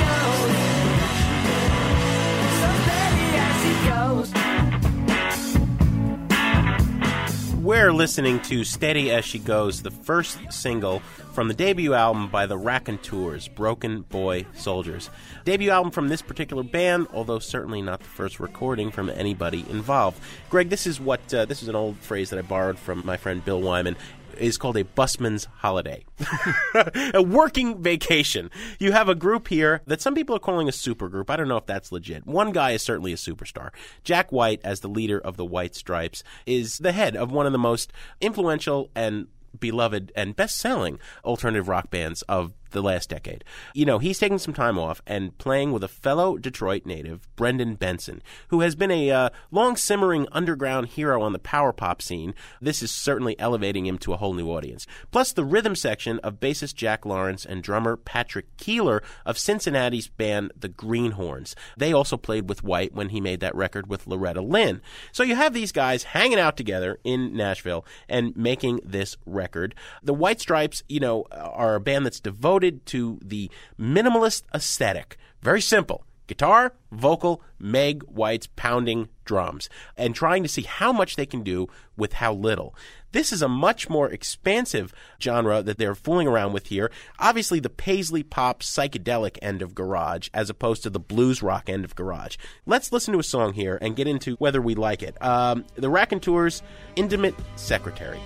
goes. So steady as she goes. We're listening to Steady As She Goes, the first single from the debut album by the Raconteurs, Broken Boy Soldiers. Debut album from this particular band, although certainly not the first recording from anybody involved. Greg, this is what uh, this is an old phrase that I borrowed from my friend Bill Wyman. Is called a busman's holiday. A working vacation. You have a group here that some people are calling a supergroup. I don't know if that's legit. One guy is certainly a superstar. Jack White, as the leader of the White Stripes, is the head of one of the most influential and beloved and best-selling alternative rock bands of the last decade. You know, he's taking some time off and playing with a fellow Detroit native, Brendan Benson, who has been a uh, long-simmering underground hero on the power pop scene. This is certainly elevating him to a whole new audience. Plus the rhythm section of bassist Jack Lawrence and drummer Patrick Keeler of Cincinnati's band The Greenhorns. They also played with White when he made that record with Loretta Lynn. So you have these guys hanging out together in Nashville and making this record. The White Stripes, you know, are a band that's devoted to the minimalist aesthetic. Very simple. Guitar, vocal, Meg White's pounding drums, and trying to see how much they can do with how little. This is a much more expansive genre that they're fooling around with here. Obviously, the paisley pop psychedelic end of garage, as opposed to the blues rock end of garage. Let's listen to a song here and get into whether we like it. Um, the Raconteurs' Intimate Secretary.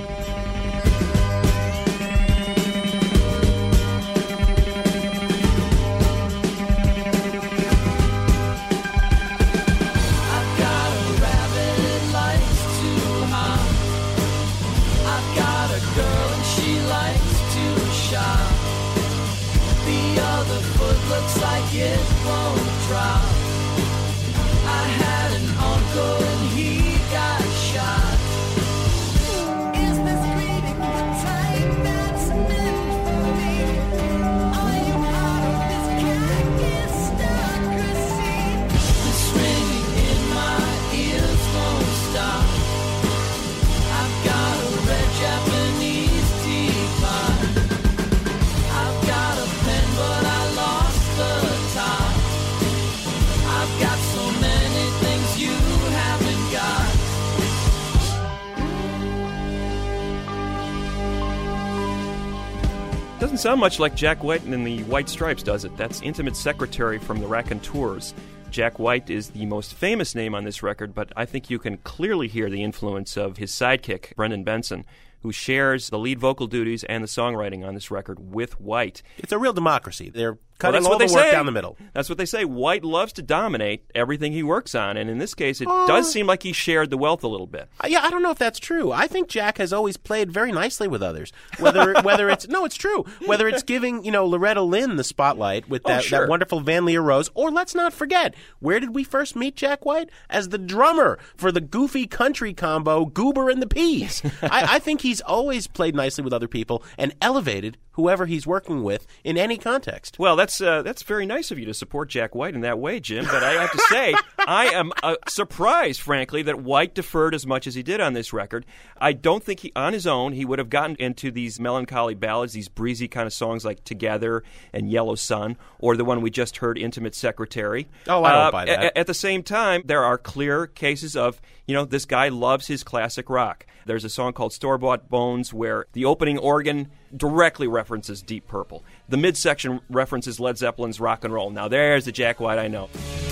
Looks like it won't drop. I had an uncle and he got shot. Is this greeting the type that's meant for me? Are you part of this cactusocracy? This Doesn't sound much like Jack White and the White Stripes, does it? That's Intimate Secretary from the Raconteurs. Jack White is the most famous name on this record, but I think you can clearly hear the influence of his sidekick, Brendan Benson, who shares the lead vocal duties and the songwriting on this record with White. It's a real democracy. They're Well, cutting that's all what the they work say. down the middle. That's what they say. White loves to dominate everything he works on, and in this case, it Uh, does seem like he shared the wealth a little bit. Uh, Yeah, I don't know if that's true. I think Jack has always played very nicely with others. Whether whether it's no, it's true. Whether it's giving you know Loretta Lynn the spotlight with Oh, that, sure. that wonderful Van Leer Rose, or let's not forget, where did we first meet Jack White? As the drummer for the goofy country combo Goober and the Peas. I, I think he's always played nicely with other people and elevated whoever he's working with in any context. Well, that's uh, that's very nice of you to support Jack White in that way, Jim. But I have to say, I am uh, surprised, frankly, that White deferred as much as he did on this record. I don't think he, on his own, he would have gotten into these melancholy ballads, these breezy kind of songs like Together and Yellow Sun, or the one we just heard, Intimate Secretary. Oh, I don't Uh, buy that. a- At the same time, there are clear cases of, you know, this guy loves his classic rock. There's a song called Store Bought Bones where the opening organ directly references Deep Purple. The midsection references Led Zeppelin's Rock and Roll. Now there's the Jack White I know.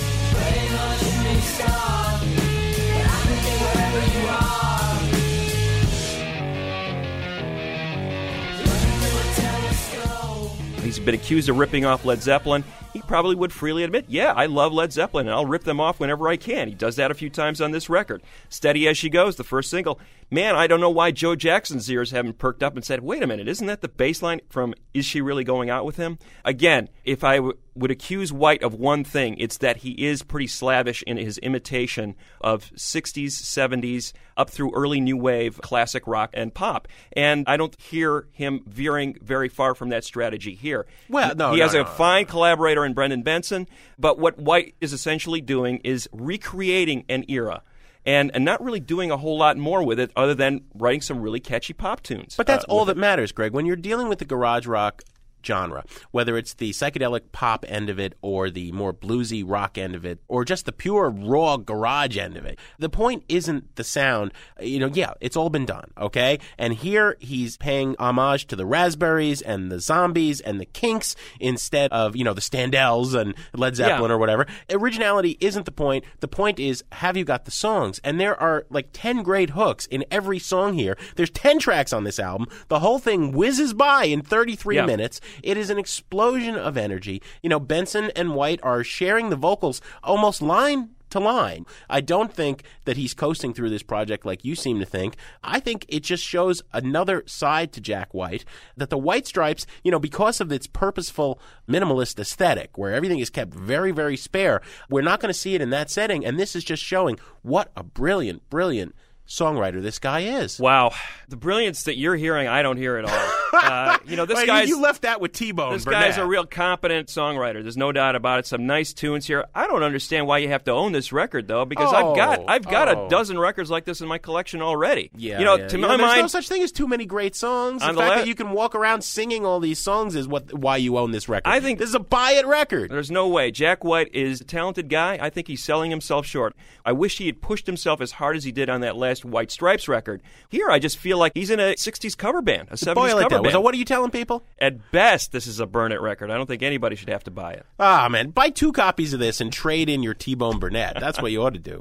He's been accused of ripping off Led Zeppelin. He probably would freely admit, yeah, I love Led Zeppelin, and I'll rip them off whenever I can. He does that a few times on this record. Steady As She Goes, the first single. Man, I don't know why Joe Jackson's ears haven't perked up and said, wait a minute, isn't that the bass line from Is She Really Going Out With Him? Again, if I w- would accuse White of one thing, it's that he is pretty slavish in his imitation of sixties, seventies, up through early new wave, classic rock and pop. And I don't hear him veering very far from that strategy here. Well, no, He no, has no, a no. fine collaborator in Brendan Benson, but what White is essentially doing is recreating an era. And, and not really doing a whole lot more with it other than writing some really catchy pop tunes. But that's uh, all with that matters, Greg. When you're dealing with the garage rock genre, whether it's the psychedelic pop end of it or the more bluesy rock end of it or just the pure raw garage end of it, the point isn't the sound. You know, yeah, it's all been done, okay? And here he's paying homage to the Raspberries and the Zombies and the Kinks instead of, you know, the Standells and Led Zeppelin Yeah. or whatever. Originality isn't the point. The point is, have you got the songs? And there are like ten great hooks in every song here. There's ten tracks on this album. The whole thing whizzes by in thirty-three Yeah. minutes. It is an explosion of energy. You know, Benson and White are sharing the vocals almost line to line. I don't think that he's coasting through this project like you seem to think. I think it just shows another side to Jack White, that the White Stripes, you know, because of its purposeful minimalist aesthetic, where everything is kept very, very spare, we're not going to see it in that setting, and this is just showing what a brilliant, brilliant songwriter this guy is. Wow. The brilliance that you're hearing, I don't hear at all. Uh, you know, this Wait, guy's... you left that with T-Bone This Burnett. guy's a real competent songwriter. There's no doubt about it. Some nice tunes here. I don't understand why you have to own this record, though, because I've got Oh, I've got oh. a dozen records like this in my collection already. Yeah, you know, yeah. to You my know, there's mind, no such thing as too many great songs. On The the fact le- that you can walk around singing all these songs is what why you own this record. I think- this is a buy it record. there's no way. Jack White is a talented guy. I think he's selling himself short. I wish he had pushed himself as hard as he did on that last White Stripes record. Here, I just feel like he's in a sixties cover band, a seventies Boil it cover down. band. So what are you telling people? At best, this is a burn it record. I don't think anybody should have to buy it. Ah, man, buy two copies of this and trade in your T-Bone Burnett. That's what you ought to do.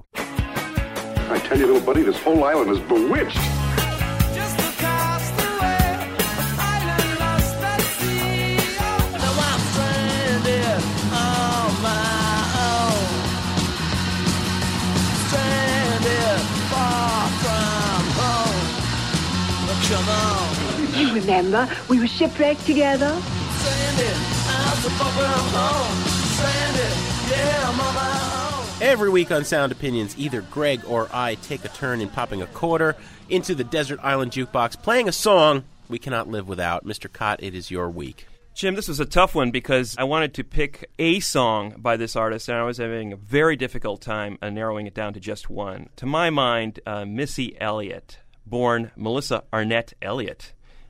I tell you, little buddy, this whole island is bewitched. You remember, we were shipwrecked together. Every week on Sound Opinions, either Greg or I take a turn in popping a quarter into the Desert Island Jukebox, playing a song we cannot live without. Mister Cott, it is your week. Jim, this was a tough one because I wanted to pick a song by this artist, and I was having a very difficult time uh, narrowing it down to just one. To my mind, uh, Missy Elliott, born Melissa Arnett Elliott,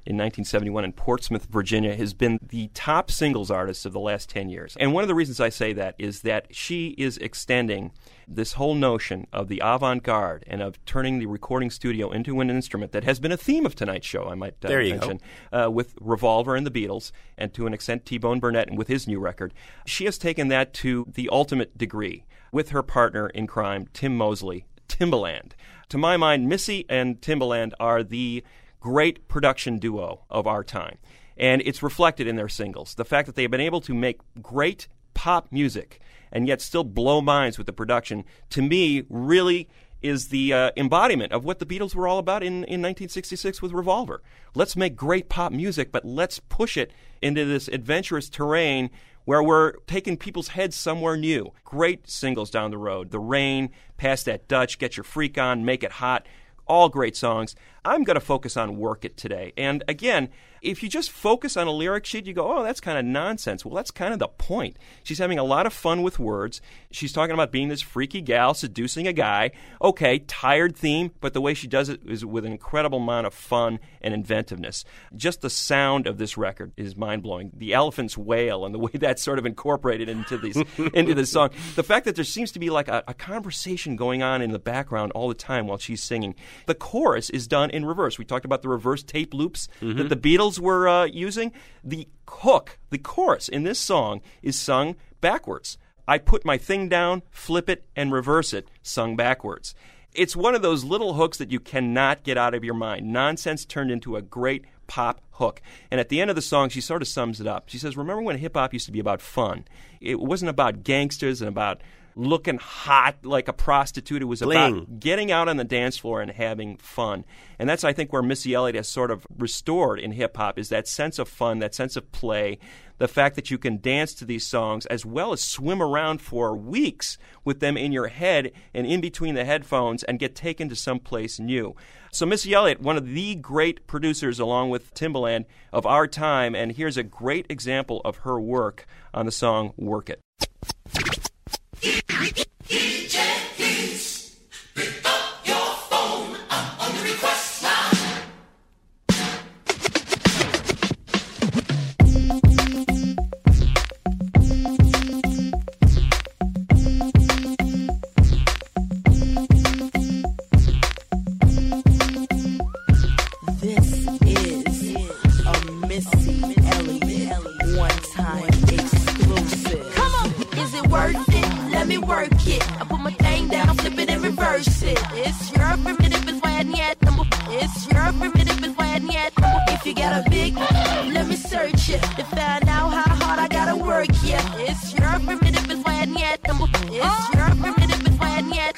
in nineteen seventy-one in Portsmouth, Virginia, has been the top singles artist of the last ten years. And one of the reasons I say that is that she is extending this whole notion of the avant-garde and of turning the recording studio into an instrument that has been a theme of tonight's show, I might uh, there you mention, uh, with Revolver and the Beatles, and to an extent T-Bone Burnett and with his new record. She has taken that to the ultimate degree with her partner in crime, Tim Mosley, Timbaland. To my mind, Missy and Timbaland are the great production duo of our time, and it's reflected in their singles. The fact that they've been able to make great pop music and yet still blow minds with the production, to me, really is the uh, embodiment of what the Beatles were all about in, in nineteen sixty-six with Revolver. Let's make great pop music, but let's push it into this adventurous terrain where we're taking people's heads somewhere new. Great singles down the road. The Rain, Pass That Dutch, Get Your Freak On, Make It Hot. All great songs. I'm going to focus on Work It today. And again, if you just focus on a lyric sheet, you go, oh, that's kind of nonsense. Well, that's kind of the point. She's having a lot of fun with words. She's talking about being this freaky gal seducing a guy. Okay, tired theme, but the way she does it is with an incredible amount of fun and inventiveness. Just the sound of this record is mind-blowing. The elephant's wail and the way that's sort of incorporated into these into this song. The fact that there seems to be like a, a conversation going on in the background all the time while she's singing. The chorus is done in reverse. We talked about the reverse tape loops mm-hmm. that the Beatles were uh, using. The hook, the chorus in this song is sung backwards. I put my thing down, flip it, and reverse it, sung backwards. It's one of those little hooks that you cannot get out of your mind. Nonsense turned into a great pop hook. And at the end of the song, she sort of sums it up. She says, remember when hip-hop used to be about fun? It wasn't about gangsters and about looking hot like a prostitute. It was Bling. about getting out on the dance floor and having fun. And that's, I think, where Missy Elliott has sort of restored in hip-hop, is that sense of fun, that sense of play, the fact that you can dance to these songs as well as swim around for weeks with them in your head and in between the headphones and get taken to someplace new. So Missy Elliott, one of the great producers along with Timbaland of our time, and here's a great example of her work on the song Work It. D J please, pick up your phone, I'm on the request line. This is a Missy Elliott one-time exclusive. Come on, is it worth it? Let me work it. I put my thing down, flip it and reverse it. It's your primitive is why yet. It's your primitive is why yet. If you got a big, let me search it to find out how hard I gotta work. Yeah, it's your primitive is why yet. It's your primitive is why yet.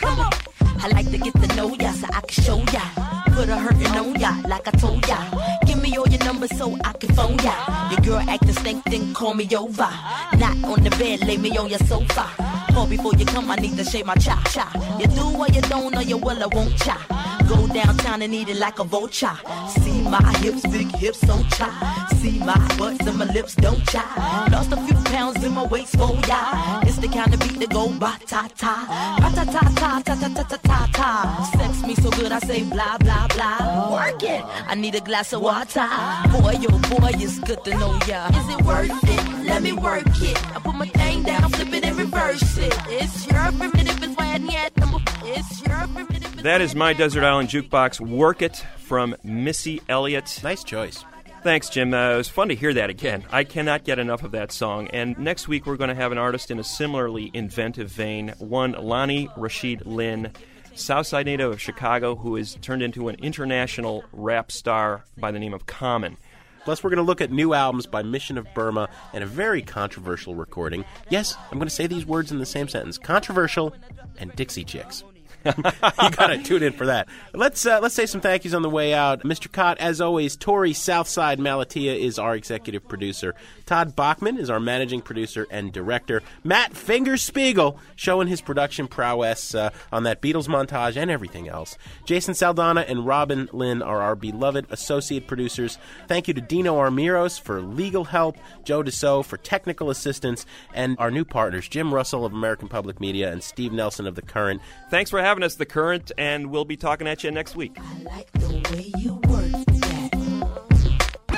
I like to get to know ya so I can show ya. Put a hurtin' on ya like I told ya. Give me all your numbers so I can phone ya. Your girl actin' stink, then call me over. Not on the bed, lay me on your sofa. Call before you come, I need to shave my cha cha. You do or you don't, or you will or won't cha. Go downtown and eat it like a vulture. See my hips, big hips, so cha. See my butts and my lips, don't cha. Lost a few pounds in my waist, oh ya. It's the kind of beat that go ba ta ta, ba ta ta ta ta ta ta ta ta ta. Sex me so good I say blah blah blah. Work it. I need a glass of water. Boy, oh boy, it's good to know ya. Is it worth it? Let me work it. I put my thing down, flip it and reverse it. It's your primitive is why yet. It's your primitive. That is My Desert Island Jukebox, Work It, from Missy Elliott. Nice choice. Thanks, Jim. Uh, it was fun to hear that again. I cannot get enough of that song. And next week we're going to have an artist in a similarly inventive vein, one Lonnie Rashid Lynn, Southside native of Chicago, who has turned into an international rap star by the name of Common. Plus, we're going to look at new albums by Mission of Burma and a very controversial recording. Yes, I'm going to say these words in the same sentence. Controversial and Dixie Chicks. You got to tune in for that. Let's uh, let's say some thank yous on the way out. Mister Cott, as always, Tori Southside Malatia is our executive producer. Todd Bachman is our managing producer and director. Matt Fingerspiegel showing his production prowess uh, on that Beatles montage and everything else. Jason Saldana and Robin Lynn are our beloved associate producers. Thank you to Dino Armiros for legal help, Joe Dassault for technical assistance, and our new partners, Jim Russell of American Public Media and Steve Nelson of The Current. Thanks for having us, The Current, and we'll be talking at you next week. I like the way you work that.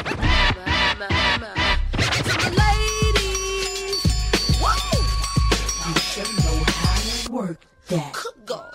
work that. Go.